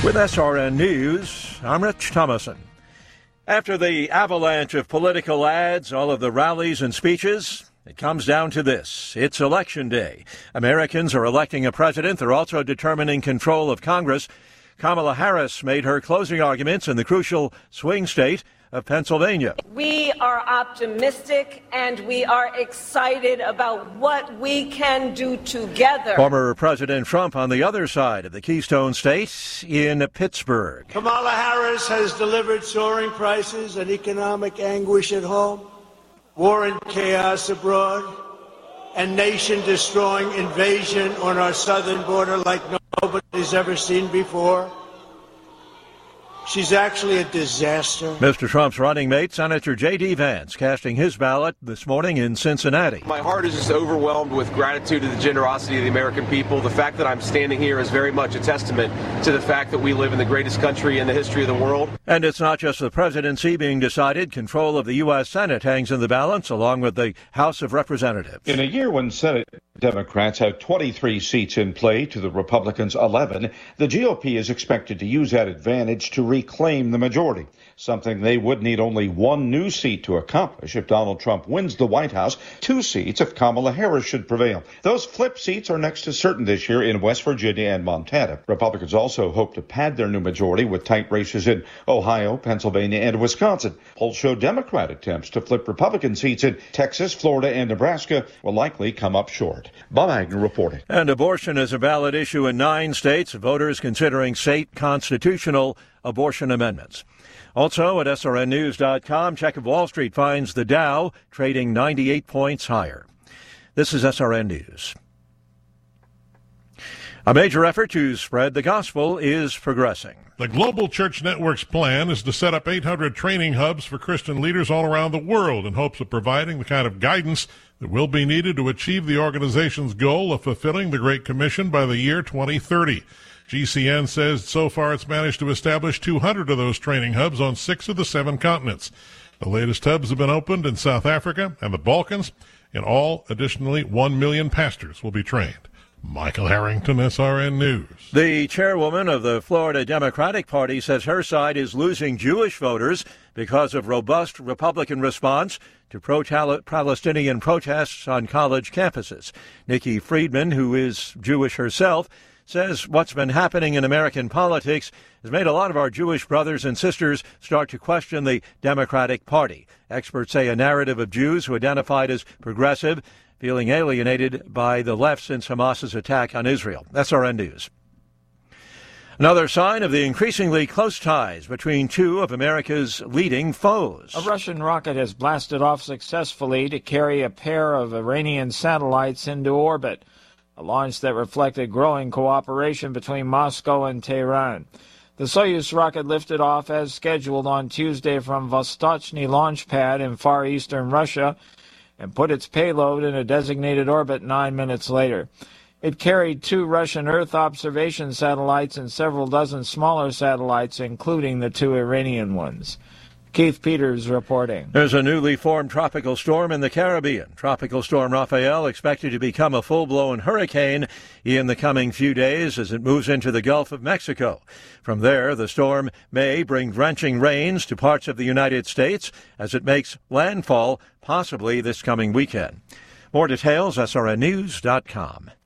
With SRN News, I'm Rich Thomason. After the avalanche of political ads, all of the rallies and speeches, it comes down to this. It's Election Day. Americans are electing a president. They're also determining control of Congress. Kamala Harris made her closing arguments in the crucial swing state of Pennsylvania. We are optimistic and we are excited about what we can do together. Former President Trump on the other side of the Keystone State in Pittsburgh. Kamala Harris has delivered soaring prices and economic anguish at home, war and chaos abroad, and nation-destroying invasion on our southern border like nobody's ever seen before. She's actually a disaster. Mr. Trump's running mate, Senator J.D. Vance, casting his ballot this morning in Cincinnati. My heart is just overwhelmed with gratitude to the generosity of the American people. The fact that I'm standing here is very much a testament to the fact that we live in the greatest country in the history of the world. And it's not just the presidency being decided. Control of the U.S. Senate hangs in the balance, along with the House of Representatives. In a year when Senate Democrats have 23 seats in play to the Republicans' 11, the GOP is expected to use that advantage to reclaim the majority, something they would need only one new seat to accomplish if Donald Trump wins the White House, 2 seats if Kamala Harris should prevail. Those flip seats are next to certain this year in West Virginia and Montana. Republicans also hope to pad their new majority with tight races in Ohio, Pennsylvania, and Wisconsin. Polls show Democrat attempts to flip Republican seats in Texas, Florida, and Nebraska will likely come up short. Bob Agnew reporting. And abortion is a ballot issue in 9 states. Voters considering state constitutional abortion amendments. Also at srnnews.com, check if Wall Street finds the Dow trading 98 points higher. This is SRN News. A major effort to spread the gospel is progressing. The Global Church Network's plan is to set up 800 training hubs for Christian leaders all around the world in hopes of providing the kind of guidance that will be needed to achieve the organization's goal of fulfilling the Great Commission by the year 2030. GCN says so far it's managed to establish 200 of those training hubs on 6 of the 7 continents. The latest hubs have been opened in South Africa and the Balkans. In all, additionally, 1 million pastors will be trained. Michael Harrington, SRN News. The chairwoman of the Florida Democratic Party says her side is losing Jewish voters because of robust Republican response to pro-Palestinian protests on college campuses. Nikki Friedman, who is Jewish herself, says what's been happening in American politics has made a lot of our Jewish brothers and sisters start to question the Democratic Party. Experts say a narrative of Jews who identified as progressive feeling alienated by the left since Hamas's attack on Israel. SRN News. Another sign of the increasingly close ties between 2 of America's leading foes. A Russian rocket has blasted off successfully to carry a pair of Iranian satellites into orbit, a launch that reflected growing cooperation between Moscow and Tehran. The Soyuz rocket lifted off as scheduled on Tuesday from Vostochny launch pad in far eastern Russia and put its payload in a designated orbit 9 minutes later. It carried 2 Russian Earth observation satellites and several dozen smaller satellites, including the 2 Iranian ones. Keith Peters reporting. There's a newly formed tropical storm in the Caribbean. Tropical Storm Rafael expected to become a full-blown hurricane in the coming few days as it moves into the Gulf of Mexico. From there, the storm may bring drenching rains to parts of the United States as it makes landfall possibly this coming weekend. More details, srnnews.com.